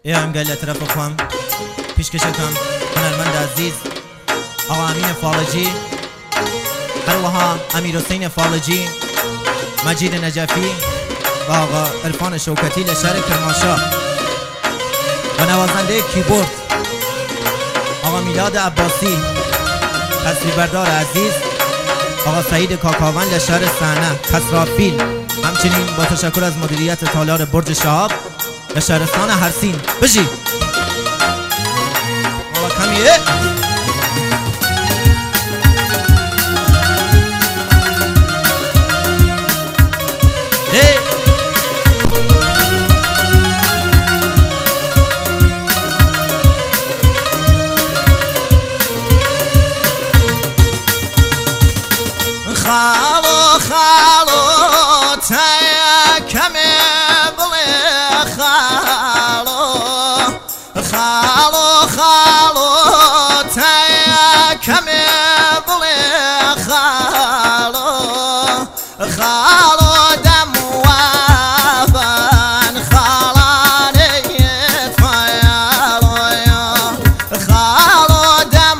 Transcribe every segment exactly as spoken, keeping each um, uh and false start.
ای هم گل طرف خوام پیشکشکم هنرمند عزیز آقا امین فالجی، هروها امیر حسین فالجی، مجید نجفی و آقا عرفان شوکتی لشهر کرمانشاه و نوازنده کیبورد آقا میلاد عباسی، تصویربردار عزیز آقا سعید کاکاون لشهر صحنه کسرافیل. همچنین با تشکر از مدیریت تالار برج شهاب و شهرستان هرسین. بشی بابا کمیه hey. خالو خالو تایا کمی بلی خالو خالو خالو تایا کمی بلی خالو خالو دم وابن خالانیت فایالویا خالو دم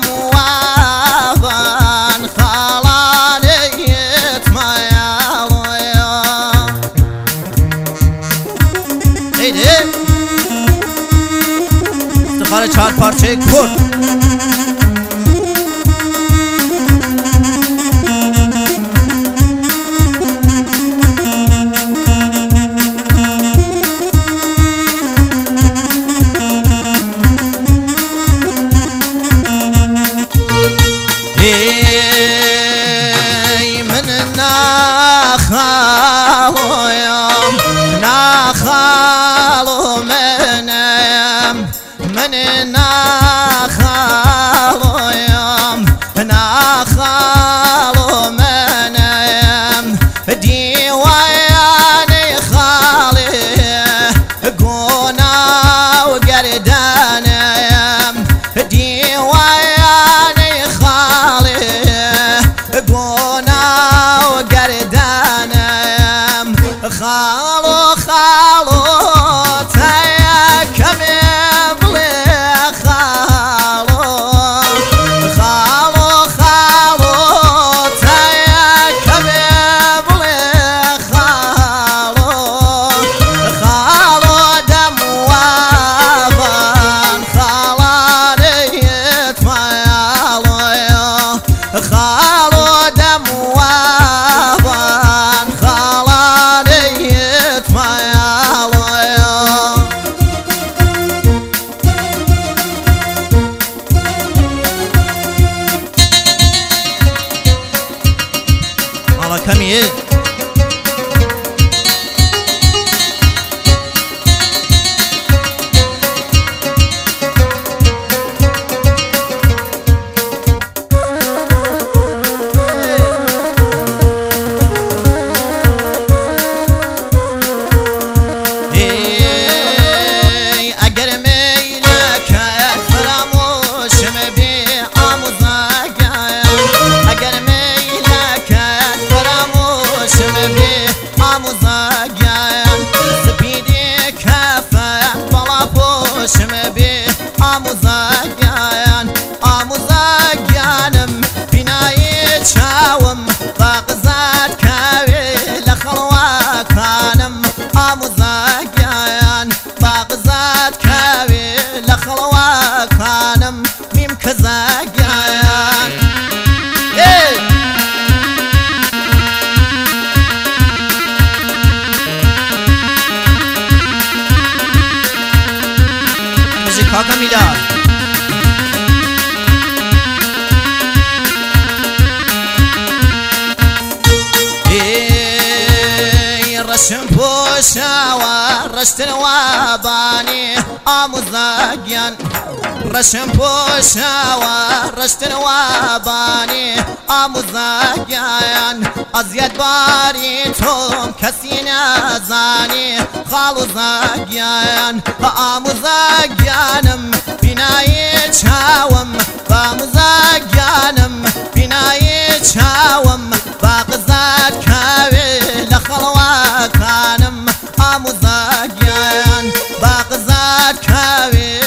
وابن خالانیت فایالویا. ایده افتخار چهار پارچه کرد نخالو يوم نخالو منم من نخالو يوم نخالو منم ديواني خالي قونا وقردانم ديواني خالي قونا وقردانم خالو خالو تایا کمی بلی خالو خالو خالو تایا کمی بلی خالو خالو دم وابن خالانیت فایالویا خالو دم وابن خالانیت فایالویا. حالا کمیه شم بی آموزگان آموزگانم بینایی چاوم باقزاد کاوی لخلوا کانم آموزگان باقزاد کاوی لخلوا کانم میم کزگان کاکا میلاد ای رشم پوشا و رشتن و بانی آموزگان رشم پوشا و رشتن و بانی آموزگان ازیاد باری توم کسی نزانی خالو زگان آموزگانم بینایی چاوم آموزگانم بینایی چاوم باقزاد کاوی لخلوا کانم آموزگان باقزاد کبی